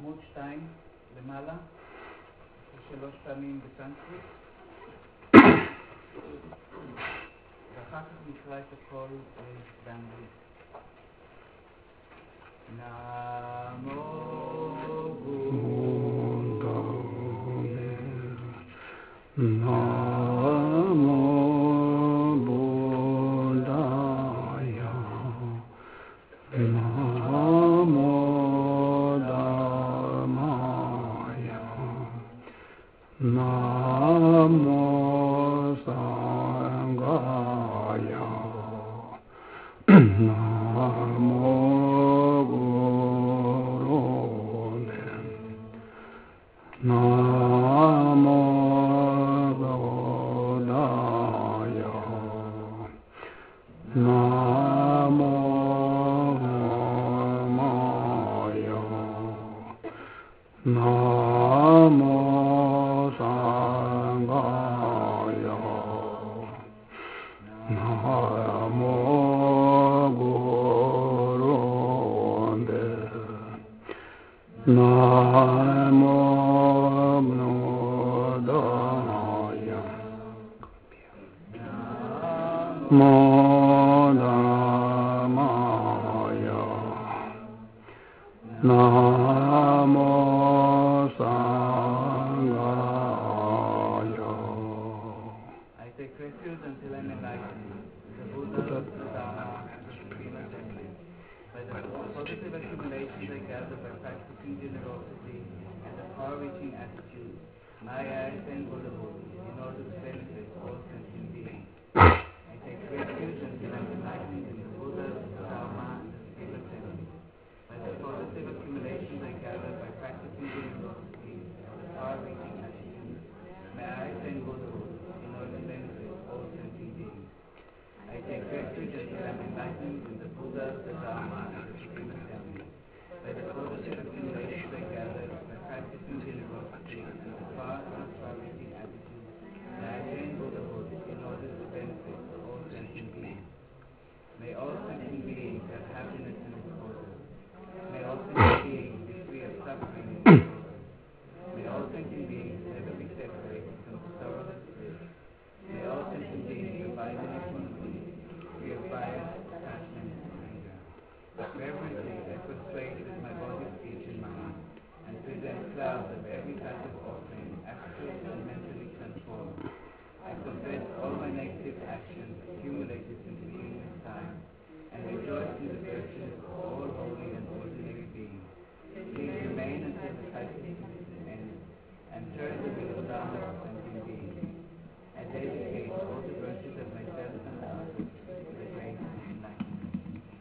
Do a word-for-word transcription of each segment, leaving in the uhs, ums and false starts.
עמוד שתיים למעלה, שלוש פעמים בסנסקריט, ואחר כך נקרא את הכל באנגלית. נמו Namo Buddhaya, Namo Dhammaya, Namo Sanghaya, Namo Gurune, Namo Namo Maya, Namo Sanghaya, Namo Gurunde, Namo Buddhaya, Namo Namo Sanghaya. I take refuge until I'm enlightened. The Buddha, the Dharma, and the Supreme Assembly. By the positive accumulations I gather by practicing generosity and a far-reaching attitude, may I attain Buddhahood in order to benefit all sentient beings. I take refuge until I'm enlightened in the Buddha, the Dharma, and the Supreme Assembly. By the positive accumulations I gather by practicing generosity and a far-reaching attitude, may I attain Buddhahood in order to benefit all sentient beings. I take refuge until I'm enlightened in the Buddha, the Dharma, and the Supreme Assembly. By the positive accumulations I gather by practicing generosity and a far-reaching attitude, may I attain Buddhahood in order to benefit all sentient beings. May all sentient beings have happiness in its order. May all sentient beings be free of suffering in its order. May all sentient beings never be separated from the sorrowless bliss. May all sentient beings abide in equanimity, free of bias, attachment, and anger. Reverently I prostrate with my body, speech, and mind, and present clouds of every type of offering, astral and mentally transformed. I confess all my negative actions accumulated since beginning of time, and rejoice in the virtues of all holy and ordinary beings. Please remain until the cycle ends, and turn the wheel down of sentient beings, and dedicate all the virtues of myself and others to the great enlightenment.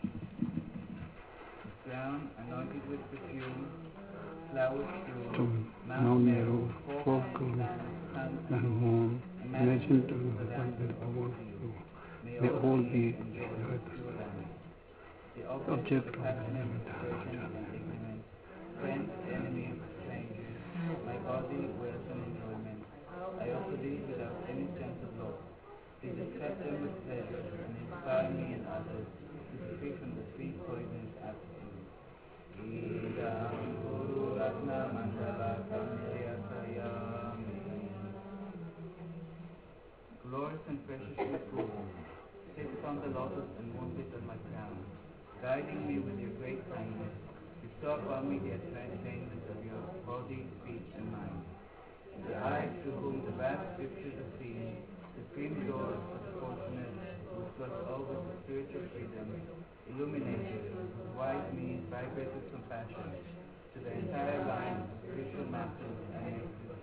Ground anointed with perfume, flowers strewn, Mount Meru, four corners, sun and moon, imagine to the land of overflow. May all be enjoyed. The object of passionate aversion and ignorance, friends, enemies, strangers, my body, wealth, and enjoyment, I offer these without any sense of loss. Please accept them with pleasure and inspire me and others to be free from the three poisonous aptitudes. Idam Guru Ratna Mandala Kamyasayami. Glorious and precious Guru, sit upon the lotus and moonlit on my crown, guiding me with your great kindness. Bestow upon me the attainment of your body, speech, and mind. The eyes through whom the vast scriptures are seen, supreme doors for the fortunate, which flood over to spiritual freedom, illuminated with wise means, vibrate with compassion to the entire line of spiritual masters and masters.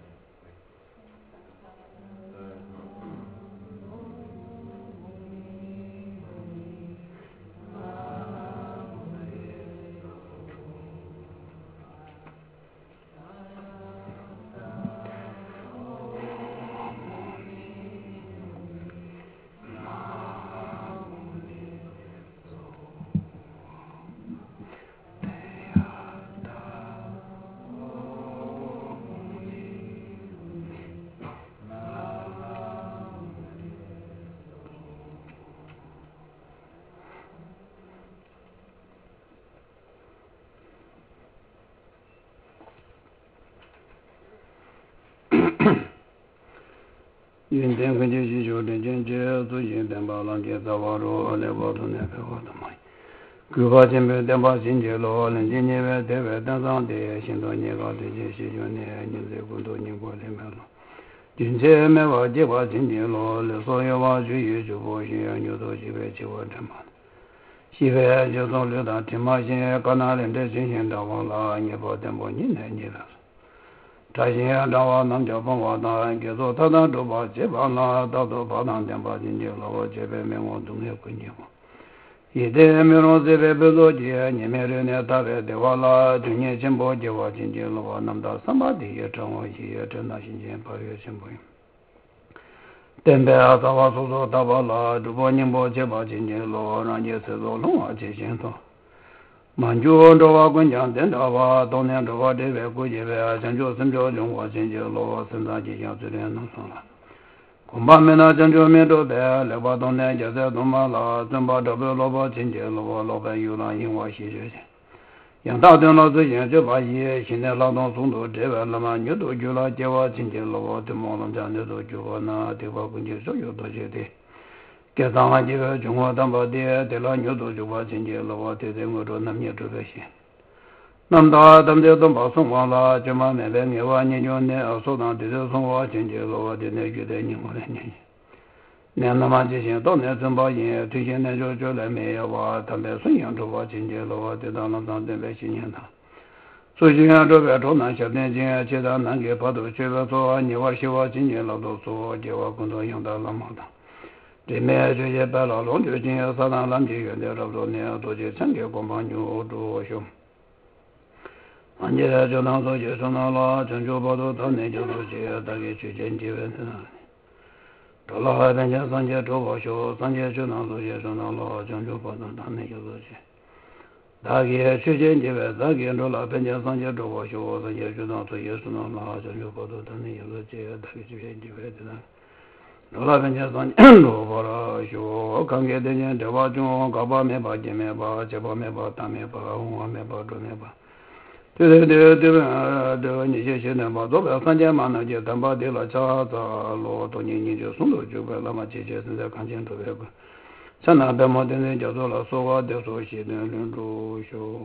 云天跟着去修den见觉自行电把浪接早瓦罗来瓦土那个我的妈。古巴前边电把新街罗人今年外台湾当上的新多年高的这些就呢你在工作你过来没了。今天没话接话新街罗了所有话就有就不行牛头几百几万什么。西北就从六大天马线高南人的进行到往了你把电把你来你了。这些让我能叫帮我当给做他当主把接帮了到都把当电把进去了我这边没我东西归你嘛。一代没有这边不做节，你们人家大概的话了，今年进步计划进去了话，那么到三八的也掌握些也真的新鲜八月进步。等待啊，早晚说说大把了，主播宁波计划进去了，让你吃做龙啊进行到。满洲这话滚讲等到话，当年这话这边估计呗，真就真就中国进去了，生产进行最连弄上了。恐怕没那真正面对的，来把当年就在东马了，真把这边老板亲戚老板老板有了因为细节些，养大点了之前就把一现在劳动松动这边了嘛，你都就了电话亲戚老板对忙了这样的都就把那电话跟你说有多些的，给上海这个中国当把的对了你都就把亲戚老板对对我说那么也这个些。那么大他们这都把送完了，就嘛那边你话你就那说当这就送我进去了，我的那觉得你我来你，那那么这些到那真把人推荐那就就来没有话，他们孙杨这话进去了，我得到那当这边新年他，所以就像这边朝南小点进，其他南给跑到这边做，你话希望今年老多做，结果工作用到那么大。这面这些白老龙就今年三大蓝天远的差不多那样多些产业光帮牛做熊。俺家就当说就说那了，郑州跑到他那就说些大概去见几万人。到了海边家三节周报修，三节就当说些说那了，郑州跑到他那就说些。大概去见几万，大概到了边家三节周报修，三节就当说也是那了，郑州跑到他那就说些，大概去见几万人。到了边家三节周报了修，我看见的人这把中高把没把金没把，这把没把大没把，红花没把中没把。对对对对吧？这个你些现在嘛，做不了三千嘛，那就单把的了，加在罗多年你就送到就个，那么这些现在看见特别个，像那边嘛，现在叫做了说话的说些的人都修。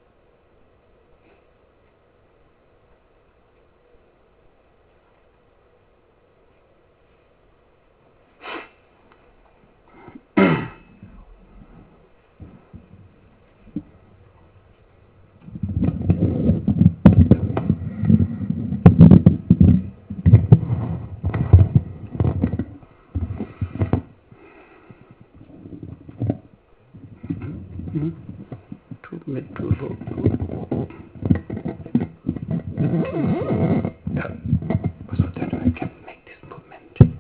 嗯，出没出错？Yeah, so that I can make this movement.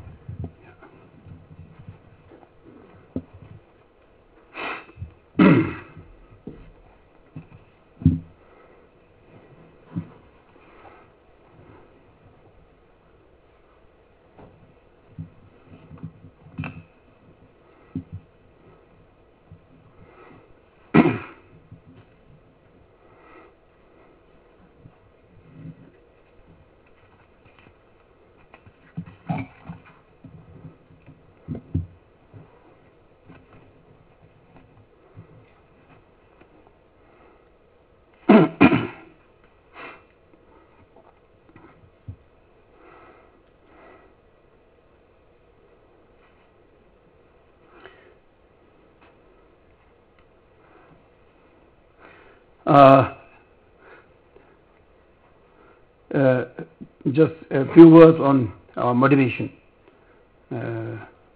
Uh, uh, just a few words on uh, motivation. Uh,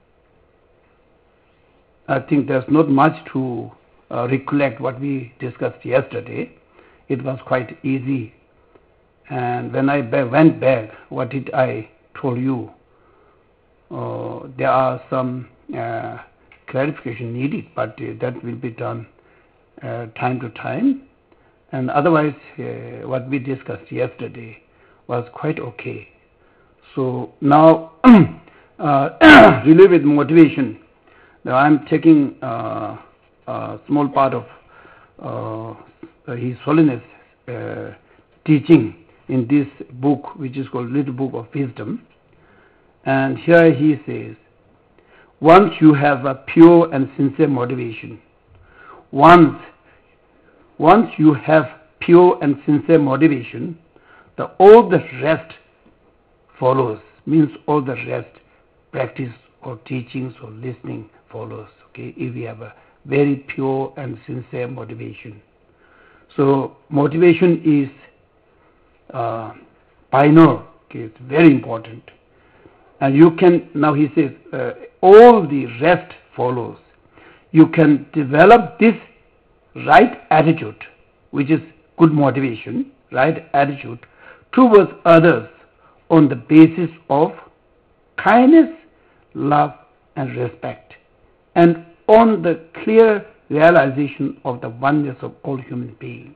I think there's not much to uh, recollect what we discussed yesterday. It was quite easy. And when I ba- went back, what did I told you? Uh, there are some uh, clarification needed, but uh, that will be done uh, time to time. And otherwise, uh, what we discussed yesterday was quite okay. So now, uh, really with motivation, now I'm taking uh, a small part of uh, His Holiness uh, teaching in this book, which is called Little Book of Wisdom. And here he says, once you have a pure and sincere motivation, once, once you have pure and sincere motivation, the, all the rest follows, means all the rest, practice or teachings or listening follows, okay, if we have a very pure and sincere motivation. So motivation is uh, pioneer, okay, it's very important. And you can, now he says, uh, all the rest follows. You can develop this right attitude, which is good motivation, right attitude towards others on the basis of kindness, love, and respect, and on the clear realization of the oneness of all human beings.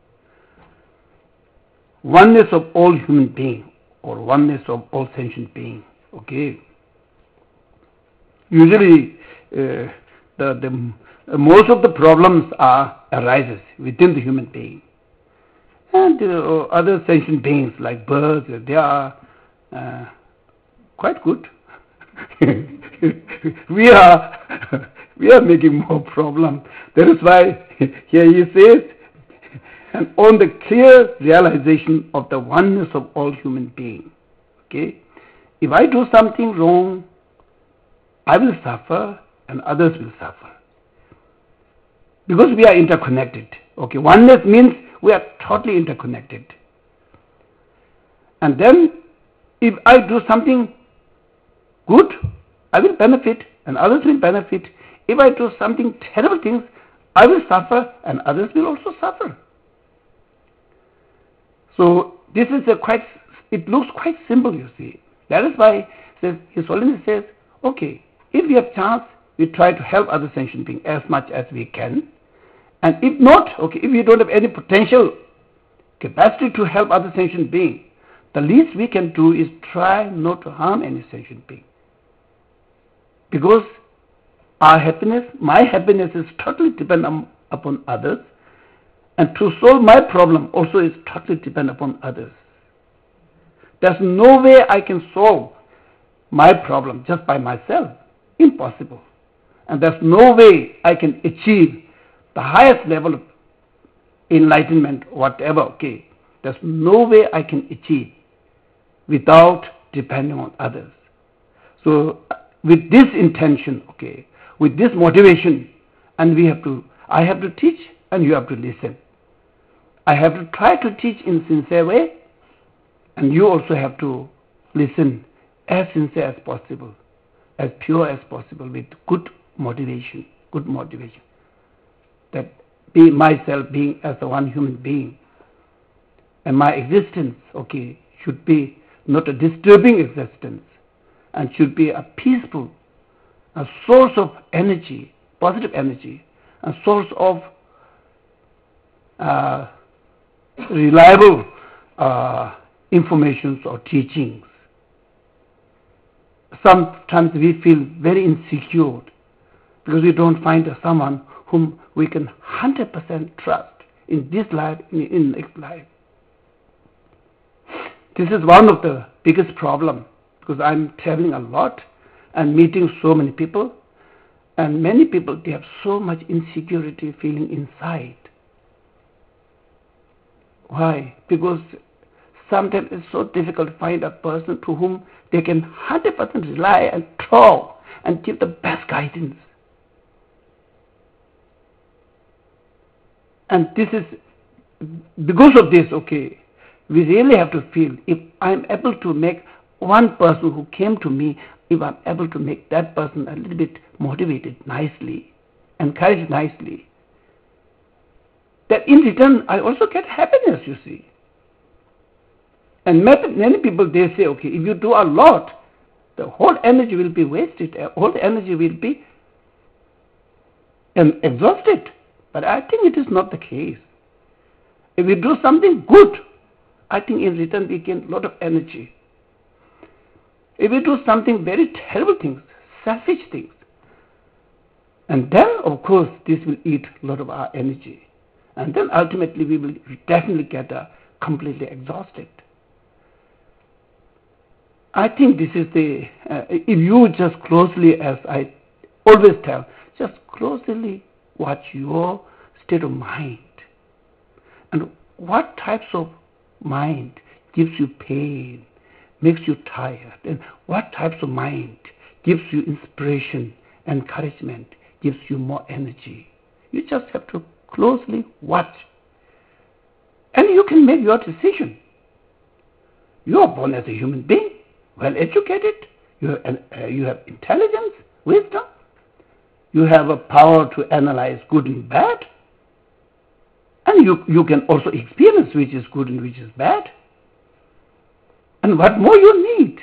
Oneness of all human beings, or oneness of all sentient beings. Okay. Usually, uh, the, the uh, most of the problems are arises within the human being, and uh, other sentient beings like birds, they are uh, quite good. we are we are making more problem. That is why here he says, and on the clear realization of the oneness of all human beings. Okay. If I do something wrong, I will suffer and others will suffer. Because we are interconnected. Okay, oneness means we are totally interconnected. And then, if I do something good, I will benefit and others will benefit. If I do something terrible things, I will suffer and others will also suffer. So, this is a quite, it looks quite simple, you see. That is why says, His Holiness says, okay, if we have chance, we try to help other sentient beings as much as we can. And if not, okay, if we don't have any potential capacity to help other sentient beings, the least we can do is try not to harm any sentient being. Because our happiness, my happiness is totally dependent upon others, and to solve my problem also is totally dependent upon others. There's no way I can solve my problem just by myself. Impossible. And there's no way I can achieve the highest level of enlightenment, whatever, okay. There's no way I can achieve without depending on others. So, with this intention, okay, with this motivation, and we have to, I have to teach and you have to listen. I have to try to teach in a sincere way, and you also have to listen as sincere as possible, as pure as possible, with good motivation, good motivation. That be myself being as a one human being, and my existence, okay, should be not a disturbing existence, and should be a peaceful, a source of energy, positive energy, a source of uh, reliable uh, informations or teachings. Sometimes we feel very insecure because we don't find someone whom we can one hundred percent trust in this life, in, in next life. This is one of the biggest problems, because I'm traveling a lot and meeting so many people, and many people, they have so much insecurity feeling inside. Why? Because sometimes it's so difficult to find a person to whom they can one hundred percent rely and trust and give the best guidance. And this is, because of this, okay, we really have to feel, if I'm able to make one person who came to me, if I'm able to make that person a little bit motivated nicely, encouraged nicely, that in return I also get happiness, you see. And many people, they say, okay, if you do a lot, the whole energy will be wasted, all the energy will be um, exhausted. But I think it is not the case. If we do something good, I think in return we gain a lot of energy. If we do something very terrible things, selfish things, and then of course this will eat a lot of our energy. And then ultimately we will definitely get uh, completely exhausted. I think this is the, uh, if you just closely, as I always tell, just closely watch your state of mind. And what types of mind gives you pain, makes you tired, and what types of mind gives you inspiration, encouragement, gives you more energy. You just have to closely watch. And you can make your decision. You are born as a human being, well educated, you have, uh, you have intelligence, wisdom, you have a power to analyze good and bad, and you, you can also experience which is good and which is bad. And what more you need?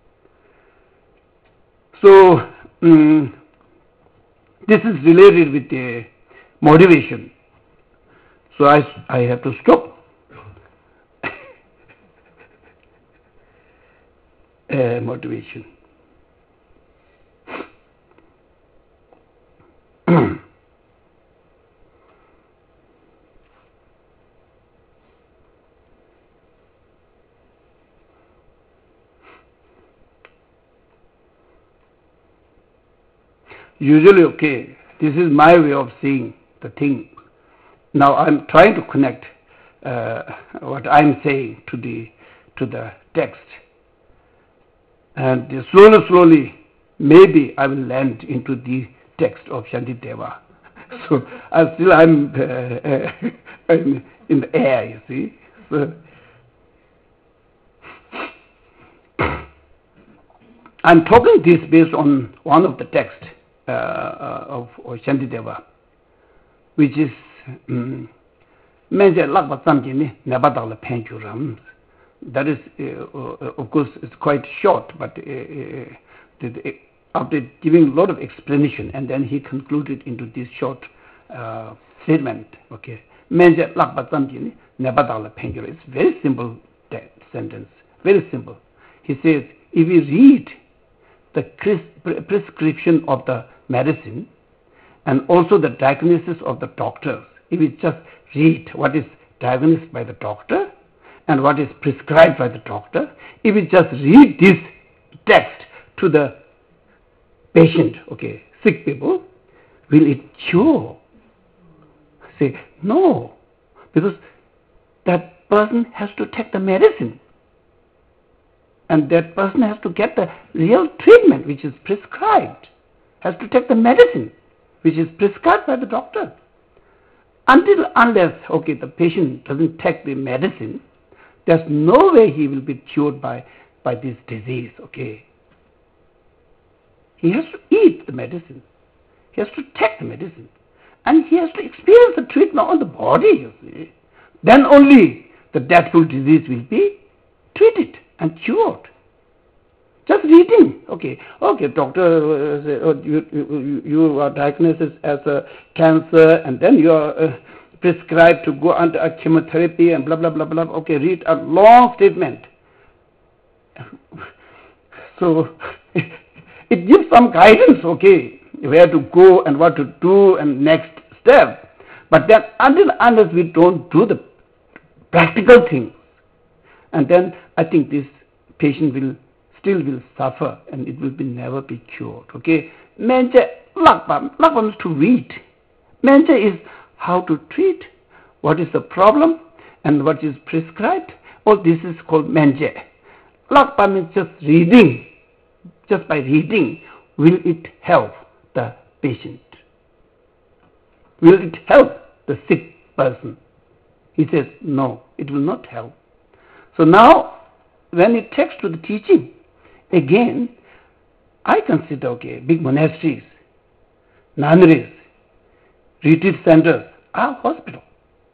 So, um, this is related with the motivation. So I, I have to stop. uh, motivation. Usually, okay, this is my way of seeing the thing. Now I'm trying to connect uh, what I'm saying to the to the text, and slowly, slowly, maybe I will land into the text of Shantideva. So I still I'm, uh, uh, I'm in the air, you see. So I'm talking this based on one of the texts uh, uh, of, of Shantideva, which is um, that is, uh, uh, of course, it's quite short, but uh, uh, the, after giving a lot of explanation, and then he concluded into this short uh, statement. Okay, it's very simple sentence, very simple. He says, if you read the prescription of the medicine and also the diagnosis of the doctors, if you just read what is diagnosed by the doctor and what is prescribed by the doctor, if you just read this text to the patient, okay, sick people, will it cure? Say, no, because that person has to take the medicine. And that person has to get the real treatment which is prescribed, has to take the medicine which is prescribed by the doctor. Until, unless, okay, the patient doesn't take the medicine, there's no way he will be cured by, by this disease, okay. He has to eat the medicine. He has to take the medicine. And he has to experience the treatment on the body, you see. Then only the deathful disease will be treated and cured. Just reading, okay, okay, doctor, uh, say, oh, you, you, you are diagnosed as a cancer, and then you are uh, prescribed to go under a chemotherapy and blah, blah, blah, blah. Okay, read a long statement. So, it gives some guidance, okay, where to go and what to do and next step. But then until unless we don't do the practical thing, and then I think this patient will still will suffer and it will be never be cured. Okay, Menja lakpa, lakpa means to read. Menja is how to treat, what is the problem and what is prescribed. All this is called Menja. Lakpa means just reading. Just by reading, will it help the patient? Will it help the sick person? He says, no, it will not help. So now, when it takes to the teaching, again, I consider, okay, big monasteries, nunneries, retreat centers are hospitals.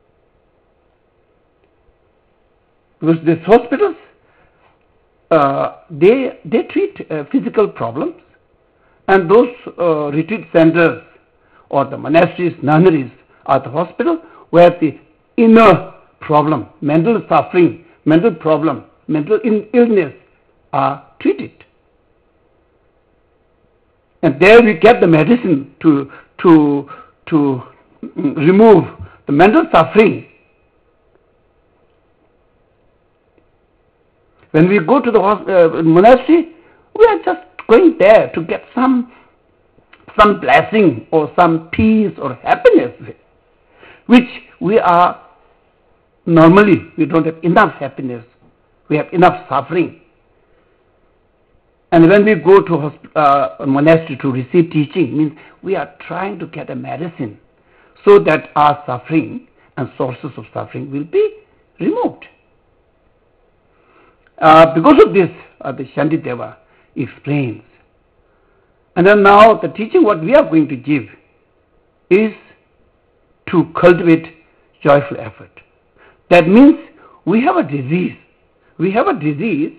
Because these hospitals, uh, they, they treat uh, physical problems, and those uh, retreat centers or the monasteries, nunneries are the hospital where the inner problem, mental suffering, mental problem, mental illness are treated. And there we get the medicine to, to, to remove the mental suffering. When we go to the uh, monastery, we are just going there to get some some blessing or some peace or happiness, which we are normally, we don't have enough happiness, we have enough suffering. And when we go to uh, a monastery to receive teaching, means we are trying to get a medicine so that our suffering and sources of suffering will be removed. Uh, because of this, uh, the Shantideva explains. And then now the teaching what we are going to give is to cultivate joyful effort. That means we have a disease. We have a disease,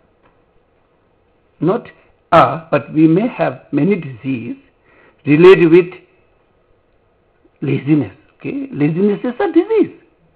not a, but we may have many diseases related with laziness. Okay, laziness is a disease.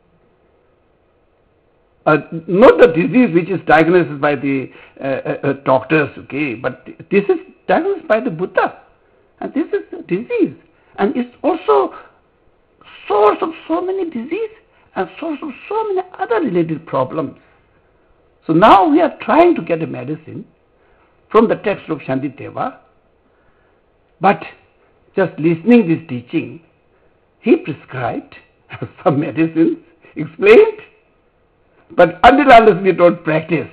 Uh, not the disease which is diagnosed by the uh, uh, doctors, okay, but this is diagnosed by the Buddha, and this is a disease, and it's also source of so many diseases and source of so many other related problems. So now we are trying to get a medicine from the text of Shantideva, but just listening this teaching, he prescribed some medicines, explained. But until unless we don't practice,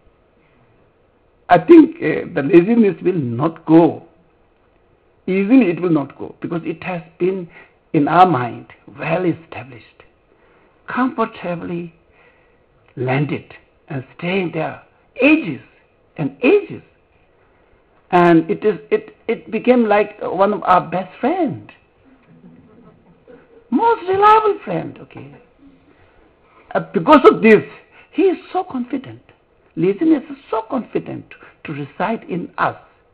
I think uh, the laziness will not go. Easily it will not go, because it has been in our mind well established, comfortably landed and staying there ages and ages. And it is it, it became like one of our best friends, most reliable friend, okay. Uh, because of this, he is so confident. Laziness is so confident to reside in us.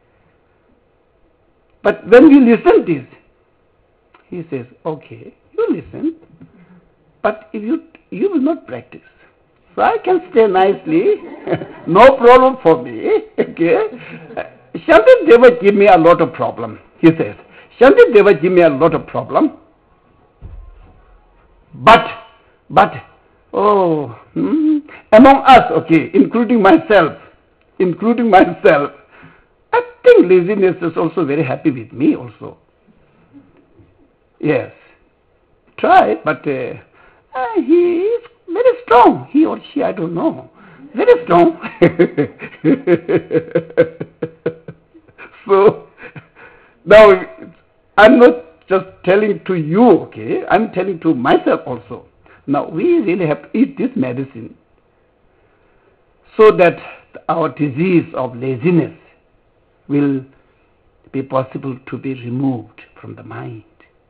But when we listen to this, he says, okay, you listen, but if you you will not practice. So I can stay nicely, no problem for me. Okay. Uh, Shantideva give me a lot of problem, he says. Shantideva give me a lot of problem. But, but, Oh, hmm, among us, okay, including myself, including myself, I think laziness is also very happy with me also. Yes, try, but uh, uh, he is very strong, he or she, I don't know, very strong. So, now, I'm not just telling to you, okay, I'm telling to myself also. Now, we really have to eat this medicine so that our disease of laziness will be possible to be removed from the mind.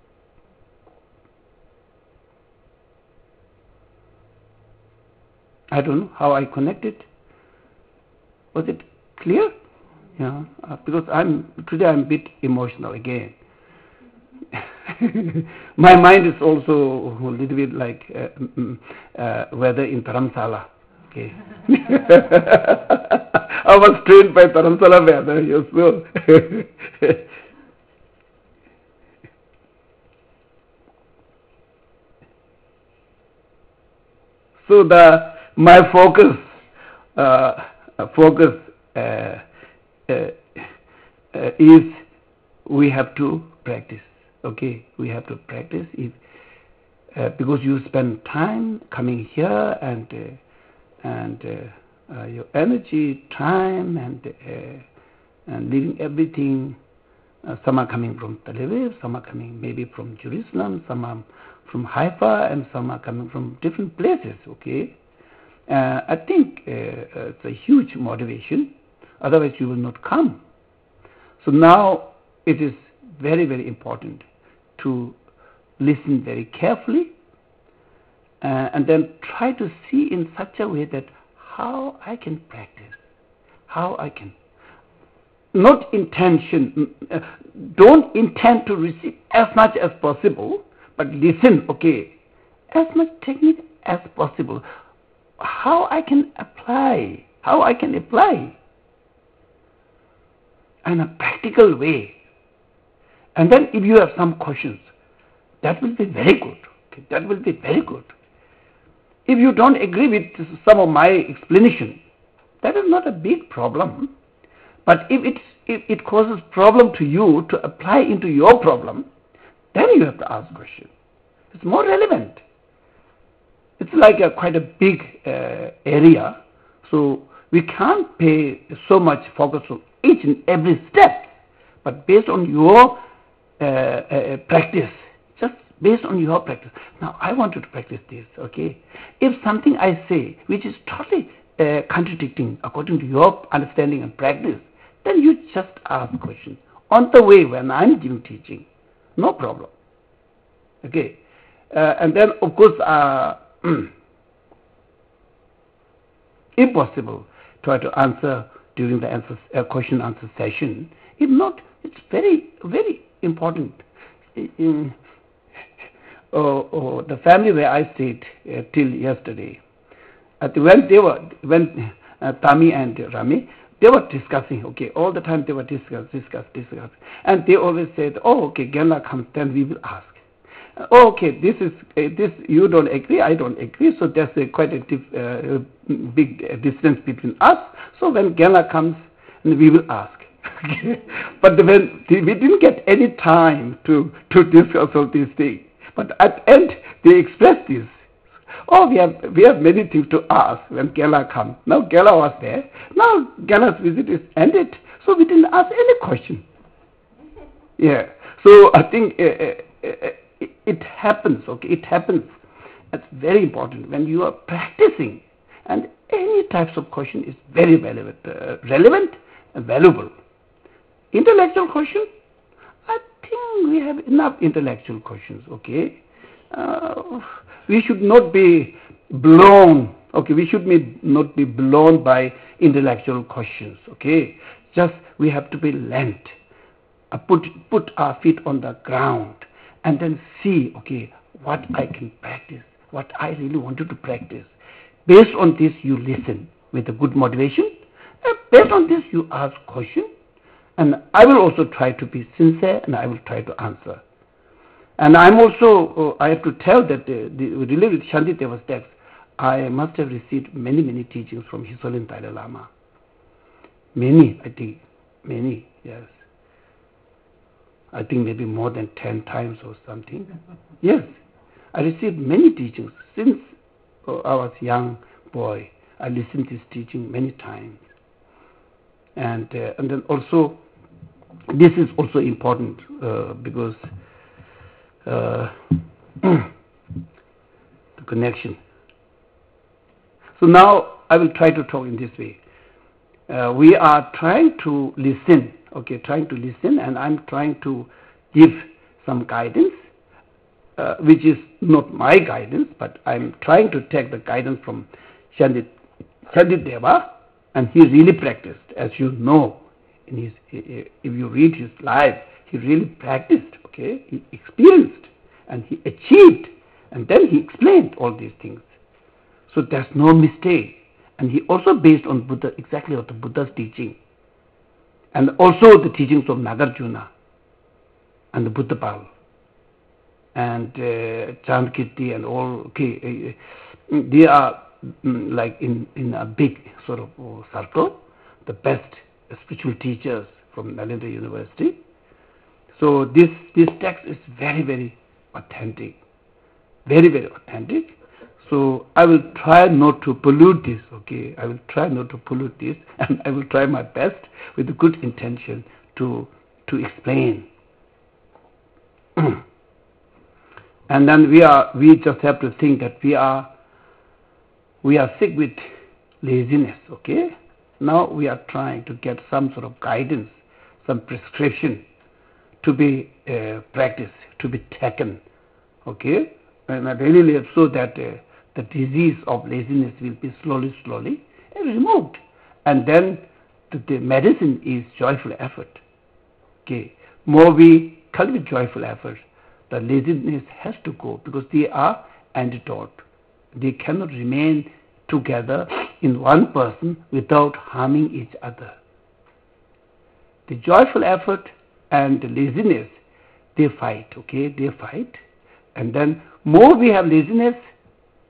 I don't know how I connected. Was it clear? Yeah, uh, because I'm today I'm a bit emotional again. My mind is also a little bit like uh, uh, weather in Dharamsala. Okay. I was trained by Dharamsala weather, yes, so. So the my focus uh, focus uh, uh, uh, is we have to practice. Okay, we have to practice if, uh, because you spend time coming here and uh, and uh, uh, your energy, time, and uh, and leaving everything. Uh, some are coming from Tel Aviv, some are coming maybe from Jerusalem, some are from Haifa, and some are coming from different places. Okay, uh, I think uh, uh, it's a huge motivation. Otherwise, you will not come. So now it is very, very important to listen very carefully uh, and then try to see in such a way that how I can practice, how I can. Not intention, uh, don't intend to receive as much as possible, but listen, okay, as much technique as possible. How I can apply, how I can apply in a practical way. And then if you have some questions, that will be very good. Okay? That will be very good. If you don't agree with some of my explanation, that is not a big problem. But if, it's, if it causes problem to you to apply into your problem, then you have to ask question. It's more relevant. It's like a quite a big uh, area, so we can't pay so much focus on each and every step, but based on your uh, uh, practice, just based on your practice. Now, I want you to practice this, okay? If something I say which is totally uh, contradicting according to your understanding and practice, then you just ask questions on the way when I'm giving teaching, no problem, okay? Uh, and then, of course, uh, if possible, try to answer during the answer, uh, question answer session. If not, it's very, very important. In, oh, oh, the family where I stayed uh, till yesterday, at the, when they were, when uh, Tami and Rami, they were discussing, okay, all the time they were discuss, discuss, discuss, and they always said, oh, okay, Genla comes, then we will ask. Oh, okay, this is uh, this. You don't agree, I don't agree. So there's a quite a dif, uh, big distance between us. So when Gela comes, we will ask. But when we didn't get any time to to discuss all these things. But at the end, they expressed this. Oh, we have we have many things to ask when Gela comes. Now Gela was there. Now Gela's visit is ended, so we didn't ask any question. Yeah. So I think. Uh, uh, uh, It happens, okay, it happens. That's very important when you are practicing, and any types of question is very relevant, uh, relevant and valuable. Intellectual question, I think we have enough intellectual questions, okay. Uh, we should not be blown, okay, we should be, not be blown by intellectual questions, okay. Just we have to be lent, uh, put, put our feet on the ground, and then see, okay, what I can practice, what I really wanted to practice. Based on this, you listen with a good motivation. And based on this, you ask question. And I will also try to be sincere, and I will try to answer. And I'm also, uh, I have to tell that the, the, related with Shantideva's text, I must have received many, many teachings from His Holiness Dalai Lama. Many, I think, many, yes. I think maybe more than ten times or something. Yes, I received many teachings since uh, I was a young boy. I listened to his teaching many times, and uh, and then also this is also important uh, because uh, the connection. So now I will try to talk in this way. Uh, we are trying to listen. Okay, trying to listen, and I'm trying to give some guidance, uh, which is not my guidance, but I'm trying to take the guidance from Shandit, Shanditdeva, and he really practiced, as you know, in his, if you read his life, he really practiced, okay, he experienced, and he achieved, and then he explained all these things. So there's no mistake, and he also based on Buddha, exactly what the Buddha's teaching. And also the teachings of Nagarjuna and the Buddha Pal and uh, Chandkirti and all, okay, uh, they are mm, like in, in a big sort of uh, circle, the best spiritual teachers from Nalanda University. So this, this text is very, very authentic, very, very authentic. So I will try not to pollute this, okay? I will try not to pollute this, and I will try my best with a good intention to to explain. And then we are we just have to think that we are we are sick with laziness, okay? Now we are trying to get some sort of guidance, some prescription to be uh, practiced, to be taken, okay? And I really hope so that uh, the disease of laziness will be slowly, slowly removed. And then the, the medicine is joyful effort. Okay. More we cultivate joyful effort, the laziness has to go because they are antidote. They cannot remain together in one person without harming each other. The joyful effort and the laziness, they fight, okay, they fight. And then more we have laziness,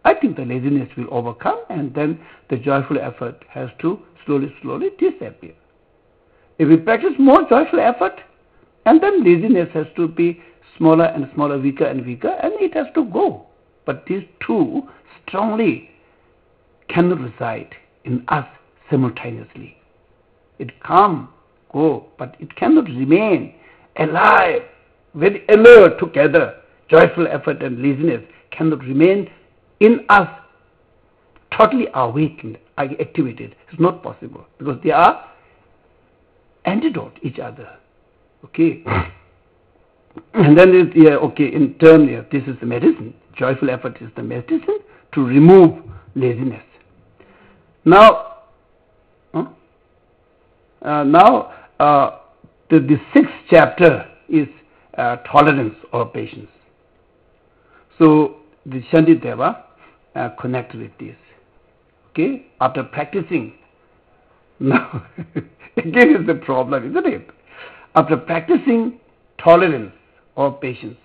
I think the laziness will overcome, and then the joyful effort has to slowly, slowly disappear. If we practice more joyful effort, and then laziness has to be smaller and smaller, weaker and weaker, and it has to go. But these two strongly cannot reside in us simultaneously. It come, go, but it cannot remain alive, very alert together. Joyful effort and laziness cannot remain in us totally awakened, activated. It's not possible, because they are antidote each other. Okay. And then it, yeah, okay, in turn, yeah, this is the medicine. Joyful effort is the medicine to remove laziness. Now, huh? uh, now uh, the, the sixth chapter is uh, tolerance or patience. So the Shantideva uh, connect with this. Okay, after practicing, now again is the problem, isn't it? After practicing tolerance or patience,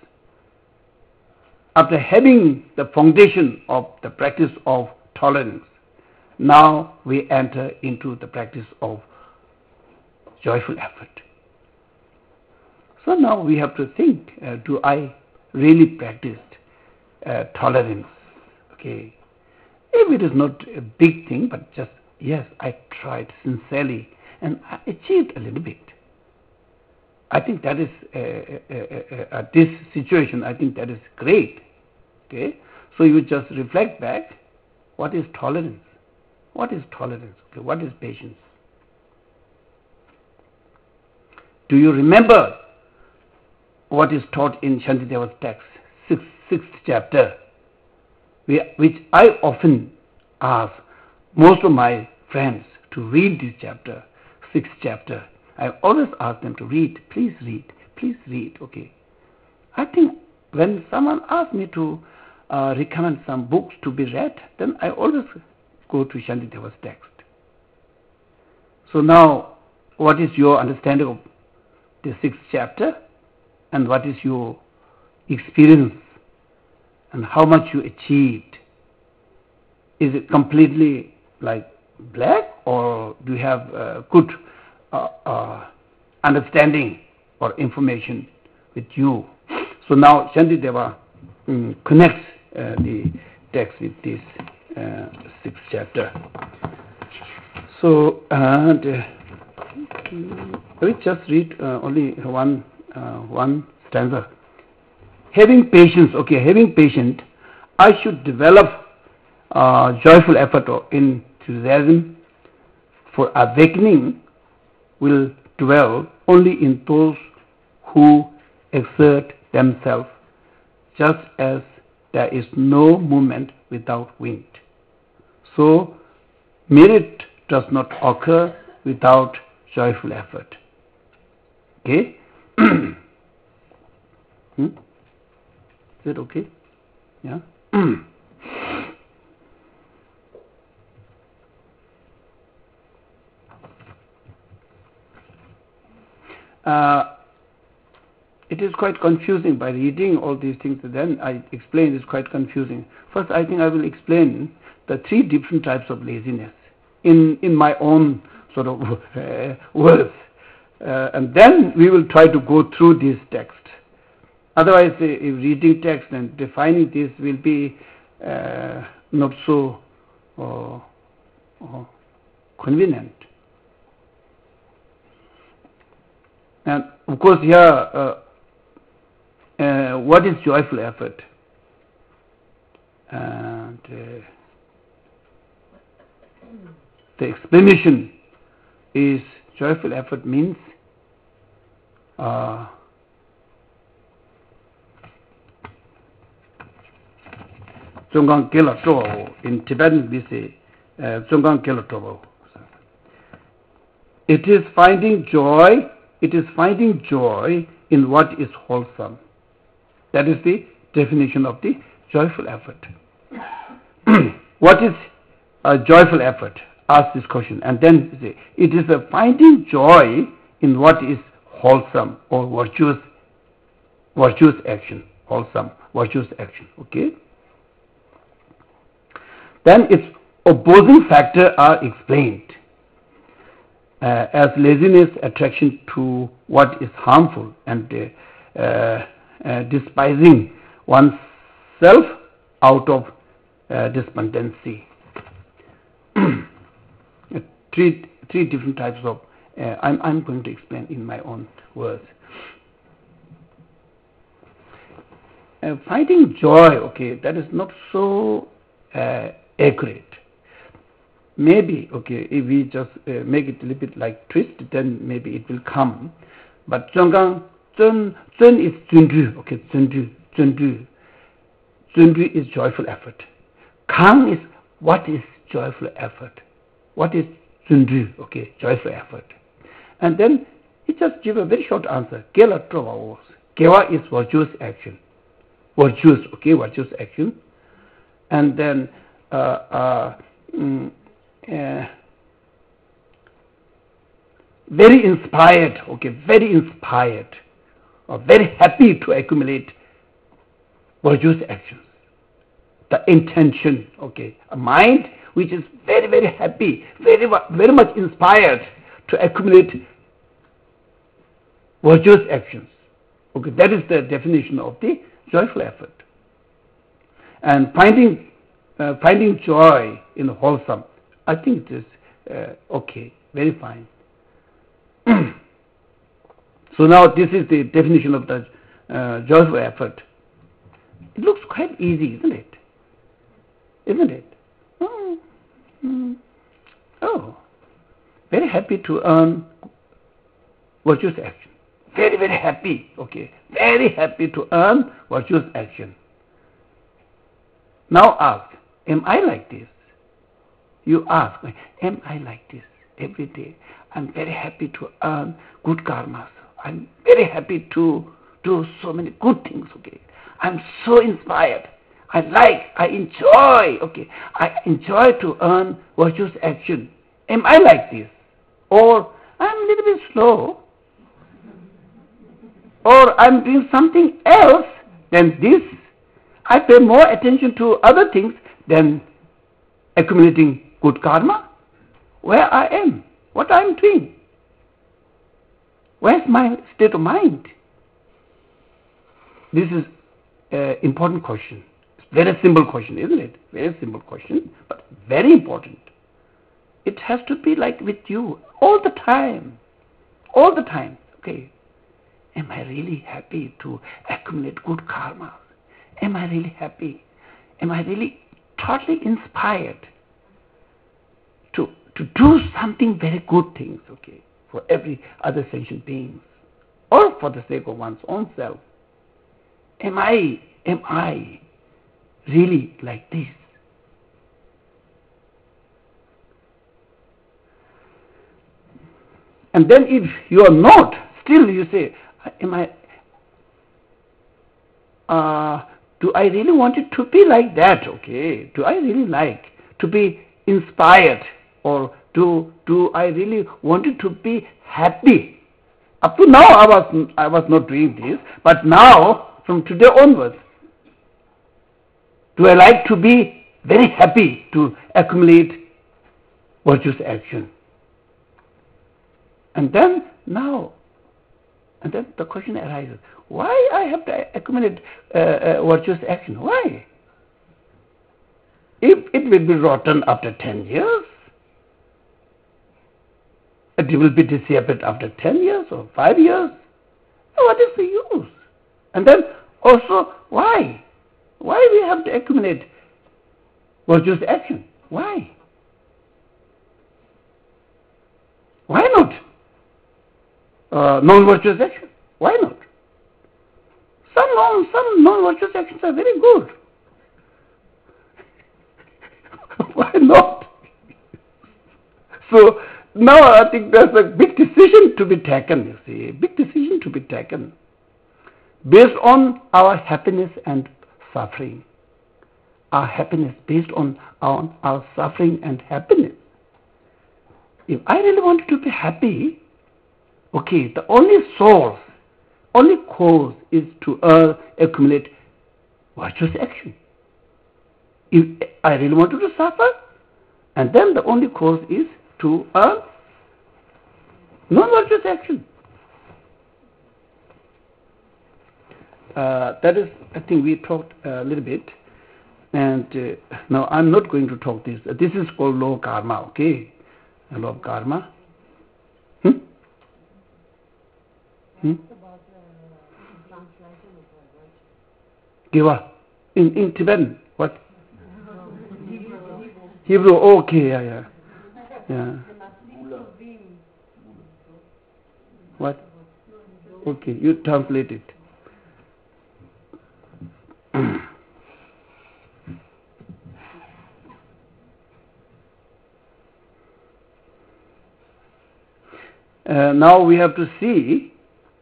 after having the foundation of the practice of tolerance, now we enter into the practice of joyful effort. So now we have to think, uh, do I really practice uh, tolerance? Okay, if it is not a big thing, but just, yes, I tried sincerely and I achieved a little bit. I think that is, uh, uh, uh, uh, this situation, I think that is great. Okay, so you just reflect back, what is tolerance? What is tolerance? Okay, what is patience? Do you remember what is taught in Shantideva's text, sixth, sixth chapter, which I often ask most of my friends to read this chapter, sixth chapter. I always ask them to read, please read, please read, okay. I think when someone asks me to uh, recommend some books to be read, then I always go to Shantideva's text. So now, what is your understanding of the sixth chapter, and what is your experience, and how much you achieved? Is it completely like black, or do you have uh, good uh, uh, understanding or information with you? So now Shantideva um, connects uh, the text with this uh, sixth chapter. So and, uh, we just read uh, only one uh, one stanza. Having patience, okay, having patience, I should develop uh, joyful effort or enthusiasm for awakening will dwell only in those who exert themselves, just as there is no movement without wind. So merit does not occur without joyful effort. Okay? hmm? Is it okay? Yeah? uh, it is quite confusing by reading all these things. Then I explain it's quite confusing. First, I think I will explain the three different types of laziness in, in my own sort of uh, words. Uh, and then we will try to go through this text. Otherwise, uh, if reading text and defining this will be uh, not so uh, uh, convenient. And of course, here, uh, uh, what is joyful effort? And uh, the explanation is joyful effort means uh, Zonggang Gela Tobo. In Tibetan we say Zonggang Gela Tobo. It is finding joy, it is finding joy in what is wholesome. That is the definition of the joyful effort. What is a joyful effort? Ask this question, and then say, it is a finding joy in what is wholesome or virtuous, virtuous action, wholesome, virtuous action. Okay. then its opposing factors are explained. Uh, as laziness, attraction to what is harmful, and uh, uh, uh, despising oneself out of uh, despondency. three, three different types of, uh, I'm, I'm going to explain in my own words. Uh, finding joy, okay, that is not so uh, accurate. Maybe, okay, if we just uh, make it a little bit like twist, then maybe it will come. But Zhonggang, Zhen, Zhen is Zhunju, okay, Zhunju, Zhunju. Zhunju is joyful effort. Kang is what is joyful effort? What is Zhunju, okay, joyful effort? And then he just give a very short answer. Kela Trova Kewa is virtuous action. Virtuous, okay, virtuous action. And then uh, uh, mm, Uh, very inspired, okay, very inspired, or very happy to accumulate virtuous actions. The intention, okay, a mind which is very, very happy, very, very much inspired to accumulate virtuous actions. Okay, that is the definition of the joyful effort. And finding, uh, finding joy in the wholesome, I think it is uh, okay, very fine. So now this is the definition of the uh, joyful effort. It looks quite easy, isn't it? Isn't it? Oh, mm, oh. Very happy to earn virtuous action. Very, very happy, okay. Very happy to earn virtuous action. Now ask, am I like this? You ask, am I like this every day? I'm very happy to earn good karmas. I'm very happy to do so many good things, okay. I'm so inspired. I like, I enjoy, okay. I enjoy to earn virtuous action. Am I like this? Or I'm a little bit slow. Or I'm doing something else than this. I pay more attention to other things than accumulating good karma. Where I am, what I am doing. Where's my state of mind? This is an important question. It's a very simple question, isn't it? Very simple question, but very important. It has to be like with you all the time. All the time. Okay. Am I really happy to accumulate good karma? Am I really happy? Am I really totally inspired to to do something very good things, okay, for every other sentient beings, or for the sake of one's own self? Am I am I really like this? And then if you are not, still you say, am I uh, do I really want it to be like that, okay? Do I really like to be inspired, or do do I really want it to be happy? Up to now I was I was not doing this, but now from today onwards, do I like to be very happy to accumulate virtuous action? And then now, and then the question arises, why I have to accumulate uh, uh, virtuous action? Why? If it will be rotten after ten years, it will be dissipated after ten years or five years, what is the use? And then also, why? Why we have to accumulate virtuous action? Why? Why not uh, non-virtuous action? Why not? Some non, some non-virtuous actions are very good. Why not? So now I think there's a big decision to be taken, you see, a big decision to be taken based on our happiness and suffering. Our happiness based on our, our suffering and happiness. If I really wanted to be happy, okay, the only source, only cause is to uh, accumulate virtuous action. if I really wanted to suffer, and then the only course is to earn non-virtuous action. Uh, that is, I think we talked a little bit, and uh, now I'm not going to talk this. Uh, this is called law of karma, okay? Law of karma. Hmm? Hmm? Giva. In, in Tibetan, what? Hebrew, okay, yeah, yeah. yeah. What? Okay, you translate it. Uh, now we have to see,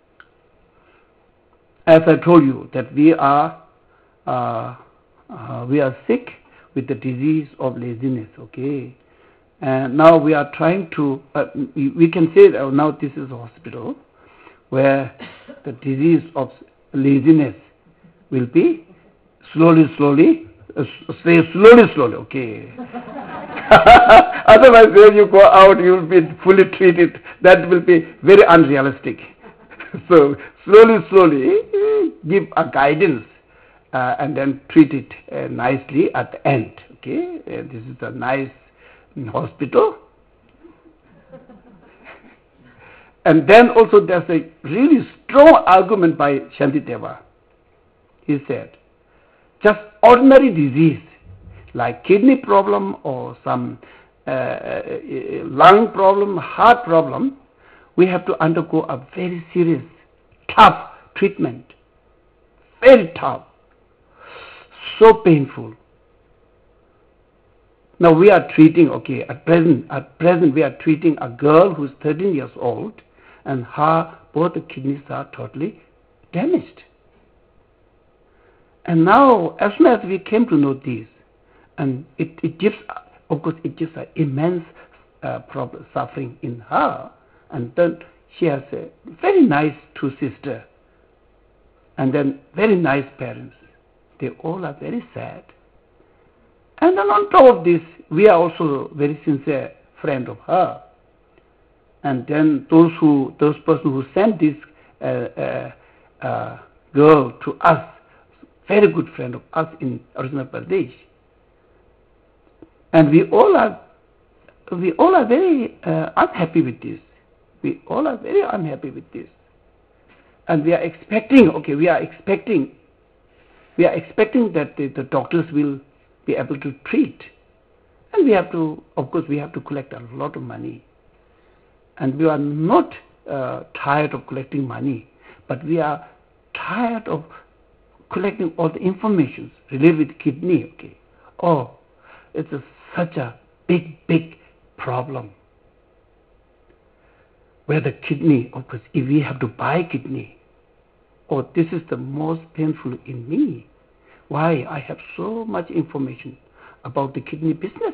as I told you, that we are uh, uh, we are sick with the disease of laziness. Okay, and now we are trying to. Uh, we can say that now this is a hospital where the disease of laziness will be slowly, slowly, uh, say slowly, slowly. Okay. Otherwise, when you go out, you will be fully treated. That will be very unrealistic. So, slowly, slowly, give a guidance uh, and then treat it uh, nicely at the end. Okay, uh, this is a nice hospital. And then also there's a really strong argument by Shantideva. He said, just ordinary disease like kidney problem or some uh, lung problem, heart problem, we have to undergo a very serious, tough treatment. Very tough. So painful. Now we are treating, okay, at present, at present we are treating a girl who is thirteen years old and her, both the kidneys are totally damaged. And now, as soon as we came to know this, and it, it gives, of course, it gives an immense uh, problem, suffering in her. And then she has a very nice two sisters, and then very nice parents. They all are very sad. And then on top of this, we are also very sincere friend of her. And then those who, those person who sent this uh, uh, uh, girl to us, very good friend of us in Arunachal Pradesh. And we all are, we all are very uh, unhappy with this. We all are very unhappy with this. And we are expecting, okay, we are expecting, we are expecting that the, the doctors will be able to treat. And we have to, of course, we have to collect a lot of money. And we are not uh, tired of collecting money, but we are tired of collecting all the information related with kidney, okay. Oh, it's a, such a big, big problem. Where the kidney, of course, if we have to buy kidney, oh, this is the most painful in me. Why? I have so much information about the kidney business.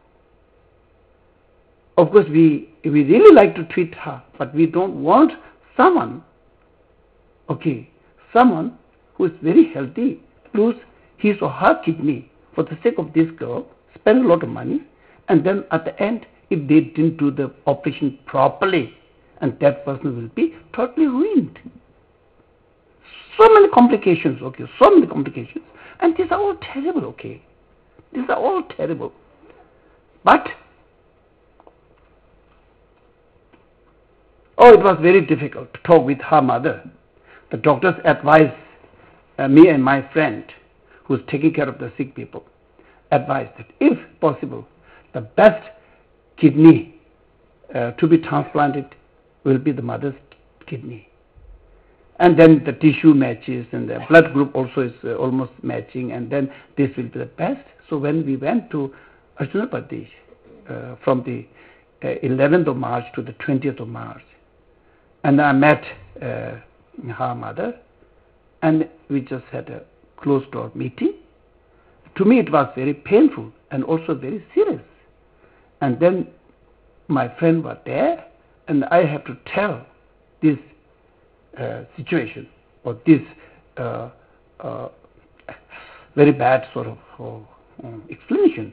Of course, we, we really like to treat her, but we don't want someone, okay, someone who is very healthy, lose his or her kidney for the sake of this girl, spend a lot of money, and then at the end, if they didn't do the operation properly, and that person will be totally ruined. So many complications, okay, so many complications, and these are all terrible, okay. These are all terrible. But, oh, it was very difficult to talk with her mother. The doctors advised uh, me and my friend, who is taking care of the sick people, advised that if possible, the best kidney uh, to be transplanted will be the mother's kidney. And then the tissue matches and the blood group also is uh, almost matching, and then this will be the best. So when we went to Arunachal Pradesh uh, from the uh, eleventh of March to the twentieth of March, and I met uh, her mother, and we just had a closed door meeting. To me it was very painful and also very serious. And then my friend was there, and I have to tell this uh, situation or this uh, uh, very bad sort of uh, um, explanation.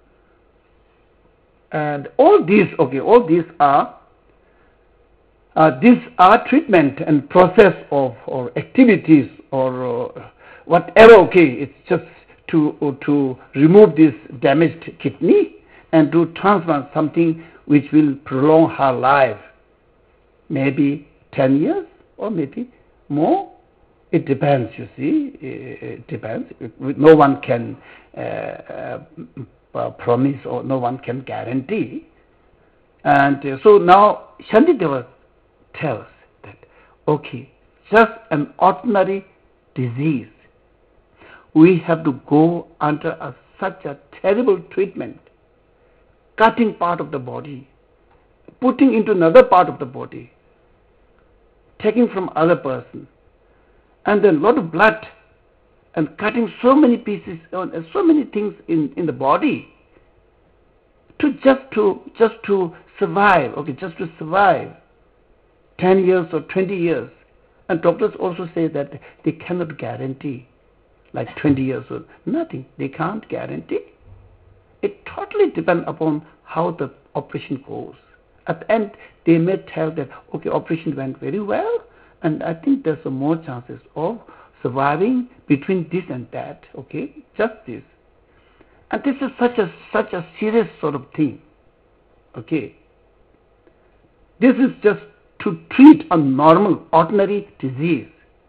And all these, okay, all these are uh, these are treatment and process of or activities or uh, whatever. Okay, it's just to uh, to remove this damaged kidney and to transplant something which will prolong her life, maybe ten years or maybe more. It depends, you see. It depends. No one can uh, uh, promise or no one can guarantee. And uh, so now Shantideva tells that, okay, just an ordinary disease, we have to go under a, such a terrible treatment, cutting part of the body, putting into another part of the body, taking from other person, and then a lot of blood, and cutting so many pieces, uh, so many things in, in the body, to just to just to survive, okay, just to survive ten years or twenty years. And doctors also say that they cannot guarantee like twenty years or nothing. They can't guarantee. It totally depends upon how the operation goes. At the end, they may tell that, okay, operation went very well, and I think there's some more chances of surviving between this and that, okay, just this. And this is such a such a serious sort of thing, okay. This is just to treat a normal, ordinary disease.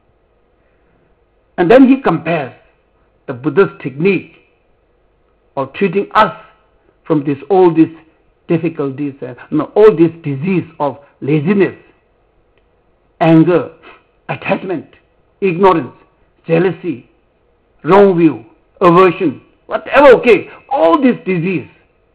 And then he compares the Buddha's technique of treating us from this all these difficulties, uh, no, all this disease of laziness, anger, attachment, ignorance, jealousy, wrong view, aversion, whatever, okay, all this disease.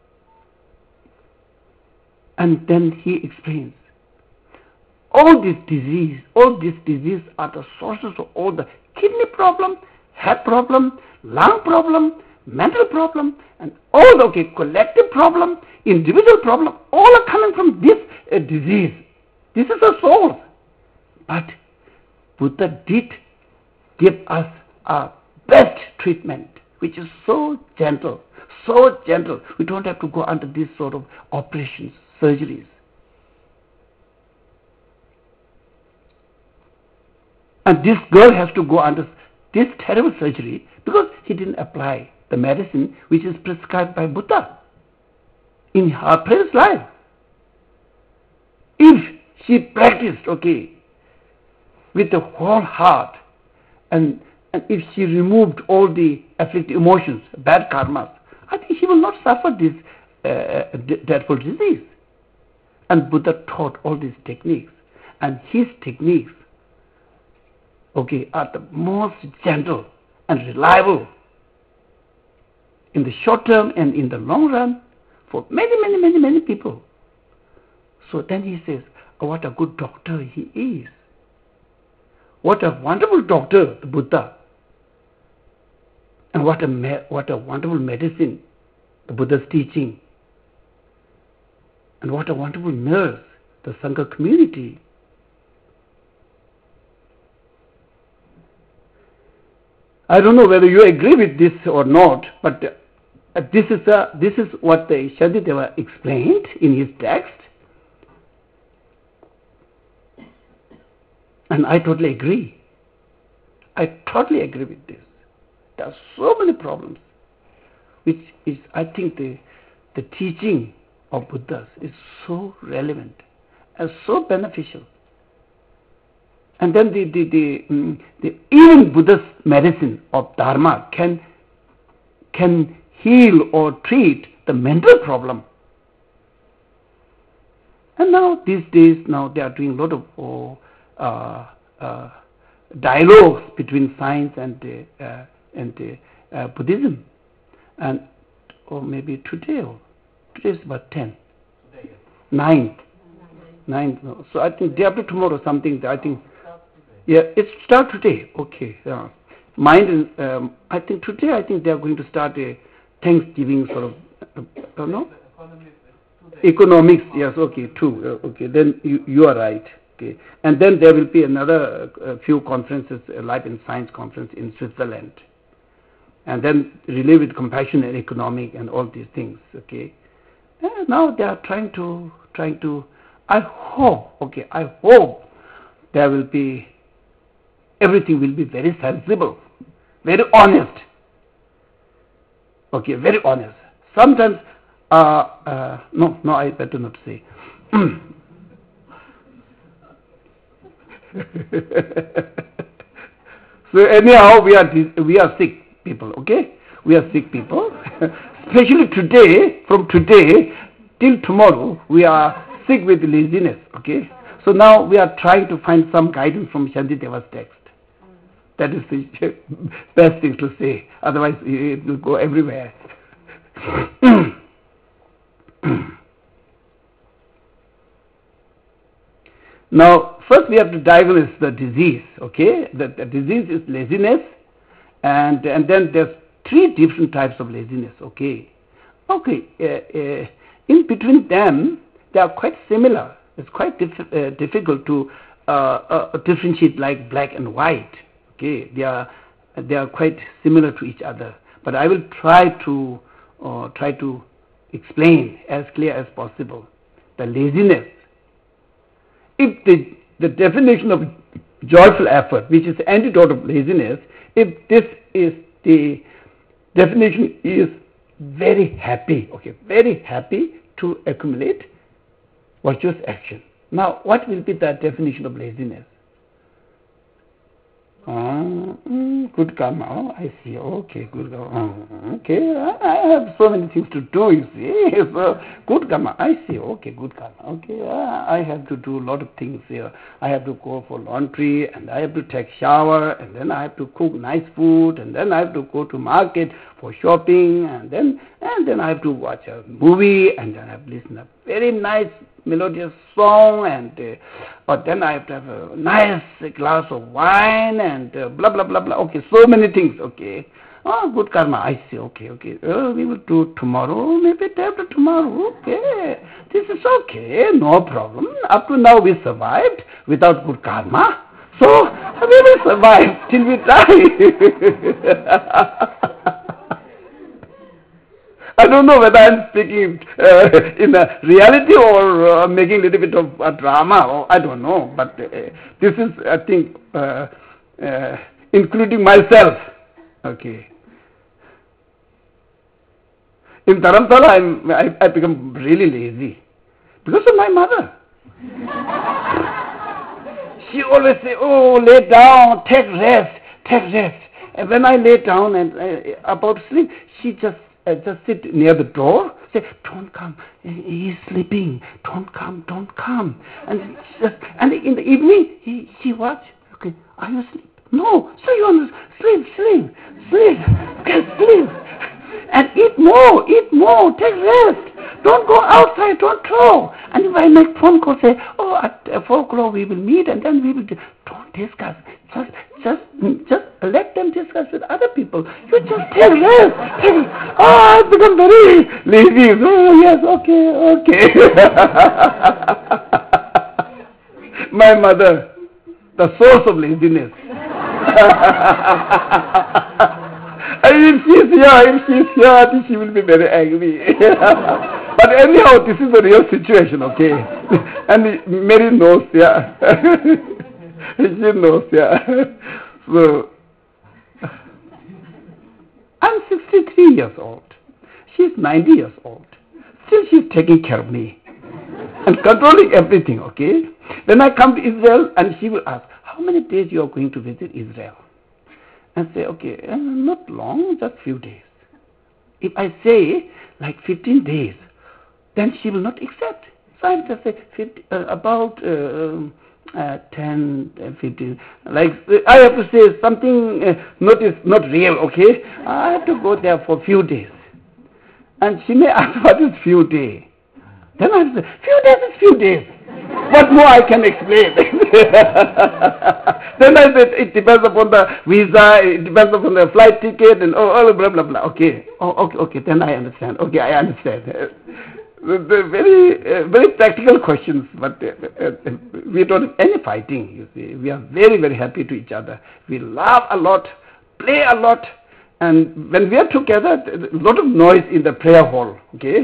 And then he explains, all this disease, all this disease are the sources of all the kidney problem, heart problem, lung problem, mental problem, and all the okay, collective problem, individual problem, all are coming from this uh, disease. This is a source. But Buddha did give us a best treatment, which is so gentle, so gentle. We don't have to go under these sort of operations, surgeries. And this girl has to go under this terrible surgery because he didn't apply the medicine which is prescribed by Buddha in her previous life. If she practiced, okay, with the whole heart, and, and if she removed all the afflicted emotions, bad karmas, I think she will not suffer this uh, dreadful disease. And Buddha taught all these techniques, and his techniques, okay, are the most gentle and reliable in the short term and in the long run for many, many, many, many people. So then he says, oh, what a good doctor he is. What a wonderful doctor, the Buddha. And what a, me- what a wonderful medicine, the Buddha's teaching. And what a wonderful nurse, the Sangha community. I don't know whether you agree with this or not, but uh, this is a, this is what the Shantideva explained in his text. And I totally agree. I totally agree with this. There are so many problems, which is, I think, the the teaching of Buddhas is so relevant and so beneficial. And then the the, the, mm, the even Buddha's medicine of Dharma can can heal or treat the mental problem. And now these days, now they are doing a lot of oh, uh, uh, dialogues between science and uh, uh, and uh, uh, Buddhism. And or maybe today, or today is about ten, nine, nine. No. So I think day after tomorrow something. I think. Yeah, it starts today. Okay. Yeah. Mind, um, I think today, I think they are going to start a Thanksgiving sort of, uh, uh, no? Economics, yes, okay, two. Uh, okay, then you, you are right. Okay. And then there will be another uh, few conferences, uh, Life and Science conference in Switzerland. and then relate with compassion and economic and all these things, okay. And now they are trying to, trying to, I hope, okay, I hope there will be, everything will be very sensible, very honest, okay, very honest. Sometimes, uh, uh, no, no, I better not say. So anyhow, we are we are sick people, okay? We are sick people. Especially today, from today till tomorrow, we are sick with laziness, okay? So now we are trying to find some guidance from Shantideva's text. That is the best thing to say. Otherwise, it will go everywhere. Now, first we have to diagnose the disease, okay? The, the disease is laziness, and and then there's three different types of laziness, okay? Okay, uh, uh, in between them, they are quite similar. It's quite dif- uh, difficult to uh, uh, differentiate like black and white, okay? They are they are quite similar to each other. But I will try to uh, try to explain as clear as possible the laziness. If the, the definition of joyful effort, which is the antidote of laziness, if this is the definition is very happy, okay, very happy to accumulate virtuous action. Now, what will be the definition of laziness? Uh, mm, good karma. Oh, I see. Okay, good karma. Oh, okay, I have so many things to do, you see. So, good karma. I see. Okay, good karma. Okay, uh, I have to do a lot of things here. I have to go for laundry, and I have to take shower, and then I have to cook nice food, and then I have to go to market for shopping, and then and then I have to watch a movie, and then I have to listen to a very nice melodious song, and uh, but then I have to have a nice glass of wine, and uh, blah blah blah blah. Okay, so many things. Okay, oh, good karma. I see. Okay, okay. Uh, we will do tomorrow. Maybe day after tomorrow. Okay, this is okay. No problem. Up to now we survived without good karma, so we will survive till we die. I don't know whether I'm speaking uh, in a reality or uh, making a little bit of a drama, or I don't know. But uh, this is, I think, uh, uh, including myself. Okay. In Dharamsala, I'm, I, I become really lazy because of my mother. She always say, "Oh, lay down, take rest, take rest." And when I lay down and uh, about to sleep, she just Uh, just sit near the door, say, "Don't come, he's sleeping, don't come, don't come." And just, and in the evening, he, she watch, okay, "Are you asleep?" "No." "So you want to sleep, sleep, sleep, okay, sleep. And eat more, eat more, take rest. Don't go outside, don't throw." And if I make phone call, say, "Oh, at four o'clock we will meet, and then we will," do. Don't discuss. Just, just, just let them discuss with other people. You just take rest. Take, oh, I've become very lazy. Oh, yes, okay, okay. My mother, the source of laziness. And if she's here, if she's here, I think she will be very angry. But anyhow, this is the real situation, okay? And Mary knows, yeah. She knows, yeah. So, I'm sixty-three years old. She's ninety years old. Still she's taking care of me and controlling everything, okay? Then I come to Israel and she will ask, "How many days you are going to visit Israel?" And say, "Okay, uh, not long, just few days." If I say like fifteen days, then she will not accept. So I just say fifty, uh, about uh, uh, ten, uh, fifteen. Like uh, I have to say something uh, not is not real. Okay, I have to go there for few days, and she may ask, "What is few days?" Then I have to say, "Few days is few days. What more I can explain?" Then I said, "It depends upon the visa, it depends upon the flight ticket, and oh, oh blah blah blah." Okay, oh, okay, okay. Then I understand. Okay, I understand. The, the very, uh, very practical questions, but uh, uh, we don't have any fighting. You see, we are very, very happy to each other. We laugh a lot, play a lot, And when we are together, a lot of noise in the prayer hall, okay?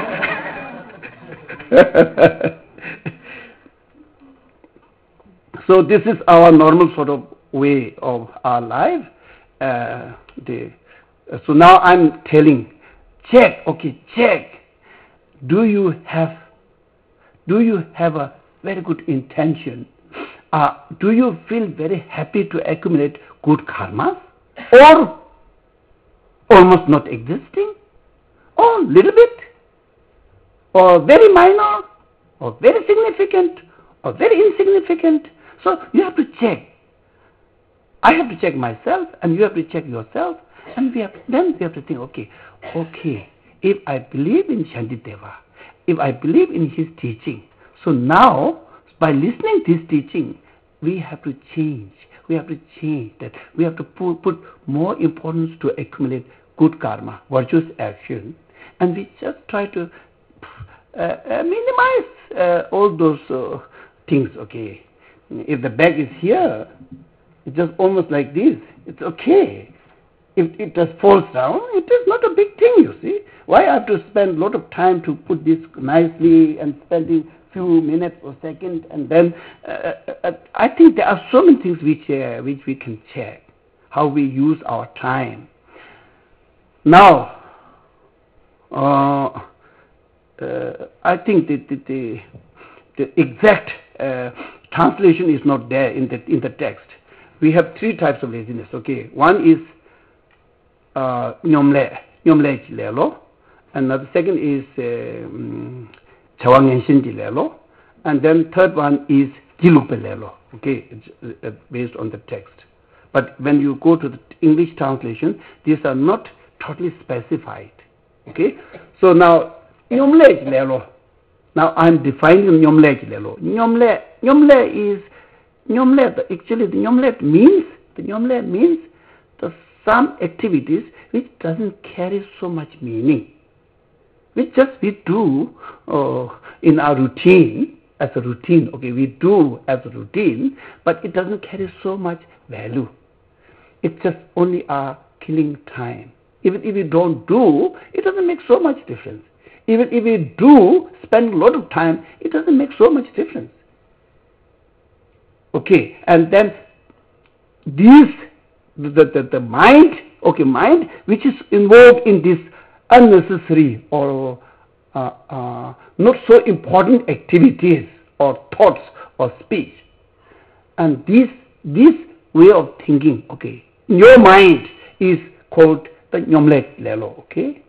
So this is our normal sort of way of our life. Uh, the, uh, so now I'm telling, check, okay, check. Do you have, do you have a very good intention? Uh, do you feel very happy to accumulate good karma? Or almost not existing? Or little bit? Or very minor? Or very significant? Or very insignificant? So you have to check. I have to check myself, and you have to check yourself, and we have, then we have to think, okay, okay, if I believe in Shantideva, if I believe in his teaching, so now, by listening to his teaching, we have to change. We have to change that. We have to put, put more importance to accumulate good karma, virtuous action, and we just try to uh, uh, minimize uh, all those uh, things, okay. If the bag is here, it's just almost like this. It's okay. If it just falls down, it is not a big thing, you see. Why I have to spend a lot of time to put this nicely and spending few minutes or seconds, and then uh, uh, I think there are so many things which uh, which we can check, how we use our time. Now, uh, uh, I think the, the, the, the exact uh, translation is not there in the in the text. We have three types of laziness. Okay, one is nyomle, nyomle jilelo, and the second is chawangenshin jilelo, and then third one is jilupelelo. Okay, it's uh, based on the text. But when you go to the English translation, these are not totally specified. Okay, so now nyomle jilelo. Now I'm defining nyomle jilelo. Nyomle, nyomle is nyomle. Actually, the nyomle means the nyomle means the some activities which doesn't carry so much meaning, which just we do uh, in our routine as a routine. Okay, we do as a routine, but it doesn't carry so much value. It's just only our killing time. Even if we don't do, it doesn't make so much difference. Even if we do spend a lot of time, it doesn't make so much difference. Okay, and then these, the, the, the mind, okay, mind which is involved in this unnecessary or uh, uh, not so important activities or thoughts or speech. And this, this way of thinking, okay, your mind is called the nyomle lelo, okay?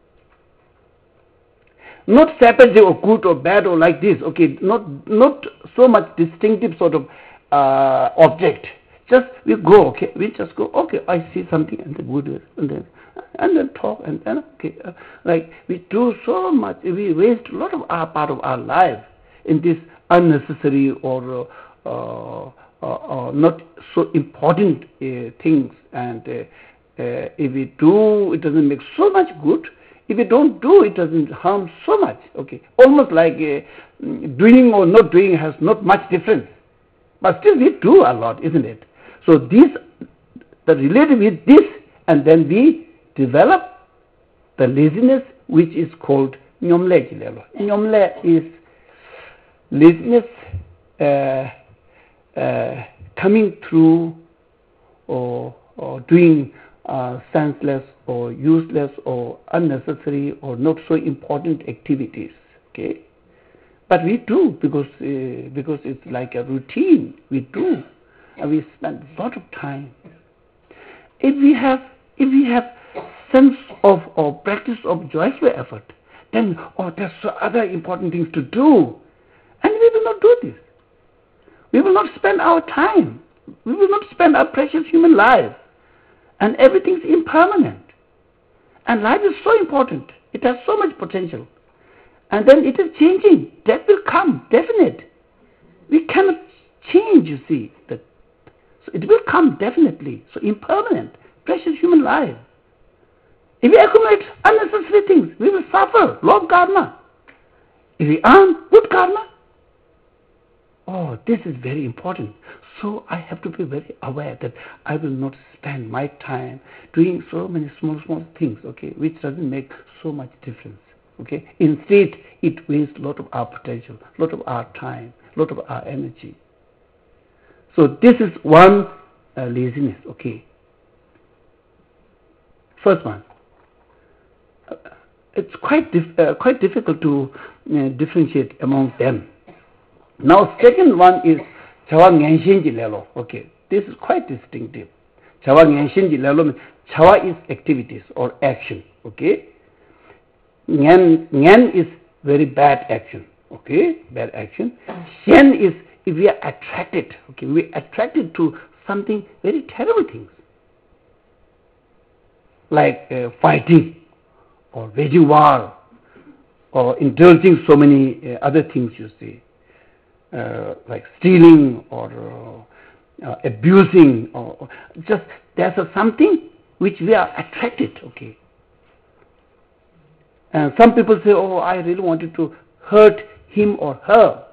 Not separate or good or bad or like this, okay, not not so much distinctive sort of uh, object. Just we go, okay, we just go, okay, I see something and then we do it, and then and then talk and then okay, uh, like we do so much, we waste a lot of our part of our life in this unnecessary or uh, uh, uh, uh, not so important uh, things, and uh, uh, if we do, it doesn't make so much good. If we don't do, it doesn't harm so much. Okay, almost like uh, doing or not doing has not much difference, but still we do a lot, isn't it? So this, the related with this, and then we develop the laziness which is called nyomle jilelo. Nyomle is laziness uh, uh, coming through or, or doing uh, senseless or useless or unnecessary or not so important activities. Okay, but we do because uh, because it's like a routine. We do. And we spend a lot of time. If we have, if we have sense of or practice of joyful effort, then oh, there's so other important things to do, and we will not do this. We will not spend our time. We will not spend our precious human life, and everything's impermanent. And life is so important. It has so much potential, and then it is changing. Death will come, definite. We cannot change. You see that. So it will come definitely. So impermanent, precious human life. If we accumulate unnecessary things, we will suffer low karma. If we earn good karma, oh, this is very important. So I have to be very aware that I will not spend my time doing so many small, small things, okay, which doesn't make so much difference. Okay, instead it wastes a lot of our potential, a lot of our time, a lot of our energy. So this is one uh, laziness. Okay. First one. Uh, it's quite dif uh, quite difficult to uh, differentiate among them. Now, second one is chawa ngenshinji lelo. Okay, this is quite distinctive. Chawa ngenshinji lelo. Chawa is activities or action. Okay. Ngen, ngen is very bad action, okay, bad action. Shen is if we are attracted, okay, we are attracted to something very terrible things, like uh, fighting, or waging war, or indulging so many uh, other things, you see, uh, like stealing or uh, uh, abusing, or, or just there's a something which we are attracted, okay. And some people say, oh, I really wanted to hurt him or her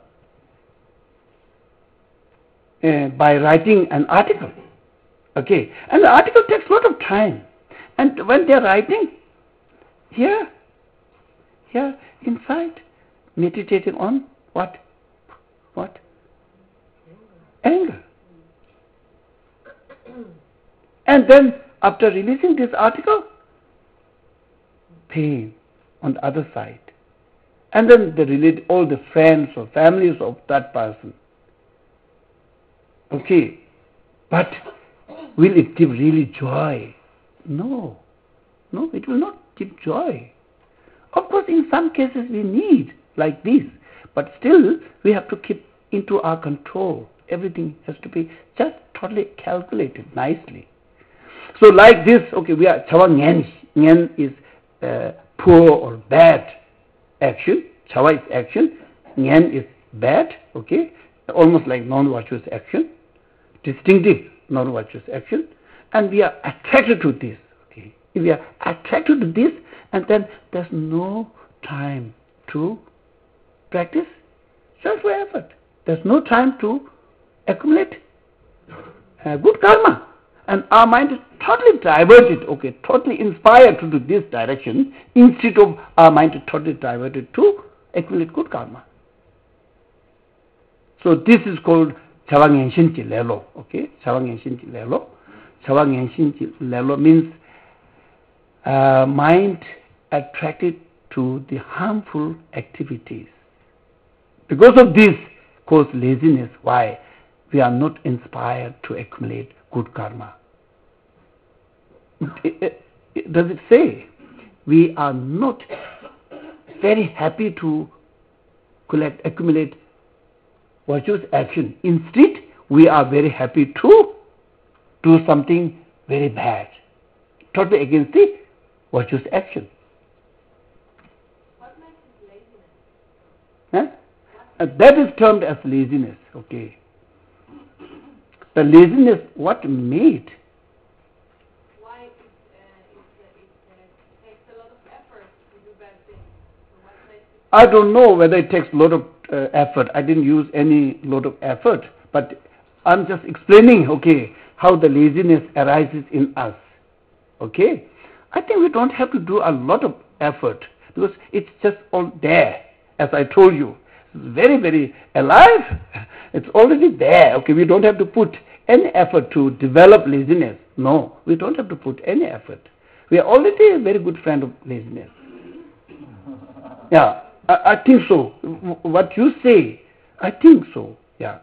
uh, by writing an article. Okay, and the article takes a lot of time. And when they are writing, here, here inside, meditating on what? What? Anger. And then after releasing this article, pain on the other side. And then they relate all the friends or families of that person. Okay, but will it give really joy? No, no, it will not give joy. Of course, in some cases we need like this, but still we have to keep into our control. Everything has to be just totally calculated nicely. So like this, okay, we are chawa ngen. Ngen is uh, poor or bad action. Chawa is action. Ngen is bad, okay, almost like non-virtuous action, distinctive non-virtuous action, and we are attracted to this. Okay, if we are attracted to this, and then there's no time to practice joyful effort. There's no time to accumulate uh, good karma. And our mind is totally diverted, okay, totally inspired to do this direction, instead of our mind is totally diverted to accumulate good karma. So this is called chawa ngenshinji lelo, okay, chawa ngenshinji lelo. Chawa ngenshinji lelo means uh, mind attracted to the harmful activities. Because of this cause laziness, why we are not inspired to accumulate good karma. It, it, does it say we are not very happy to collect, accumulate virtuous action? Instead, we are very happy to do something very bad, totally against the virtuous action. What makes it laziness? Huh? Uh, that is termed as laziness. Okay. The laziness, what made? Why it, uh, it, uh, it uh, takes a lot of effort to do bad things? So what makes it I don't know whether it takes a lot of uh, effort. I didn't use any lot of effort, but I'm just explaining, okay, how the laziness arises in us. Okay, I think we don't have to do a lot of effort because it's just all there. As I told you, it's very, very alive. It's already there. Okay, we don't have to put any effort to develop laziness. No, we don't have to put any effort. We are already a very good friend of laziness. Yeah, I, I think so. What you say, I think so. Yeah.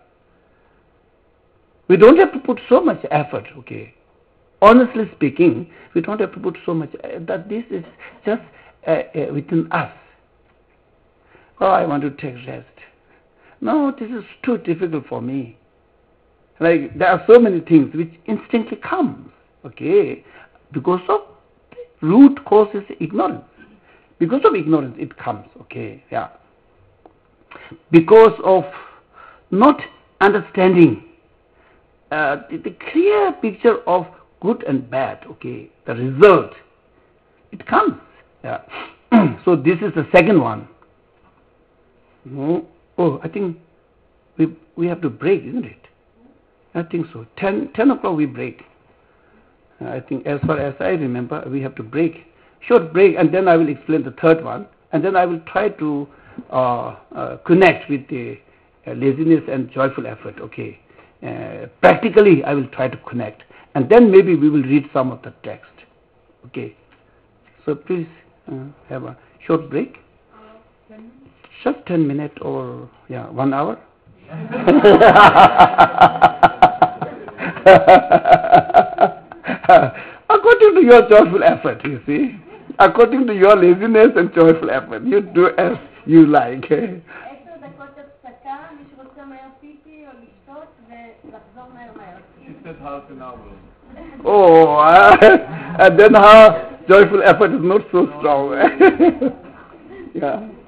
We don't have to put so much effort, okay. Honestly speaking, we don't have to put so much, uh, that this is just uh, uh, within us. Oh, I want to take rest. No, this is too difficult for me. Like, there are so many things which instantly come, okay, because of the root cause is ignorance. Because of ignorance, it comes, okay, yeah. Because of not understanding uh, the, the clear picture of good and bad, okay, the result, it comes, yeah. So this is the second one. No. Oh, I think we we have to break, isn't it? I think so. Ten, ten o'clock we break. Uh, I think as far as I remember, we have to break. Short break, and then I will explain the third one. And then I will try to uh, uh, connect with the uh, laziness and joyful effort, okay? Uh, practically, I will try to connect. And then maybe we will read some of the text, okay? So please uh, have a short break. Uh, ten minutes? Just ten minutes or, yeah, one hour. According to your joyful effort, you see. According to your laziness and joyful effort, you do as you like. עשר דקות הפסקה, מי שרוצה מהר פיפי או לשתות ולחזור מהר מהר. She said half an hour. Oh, uh, and then her joyful effort is not so strong. Yeah.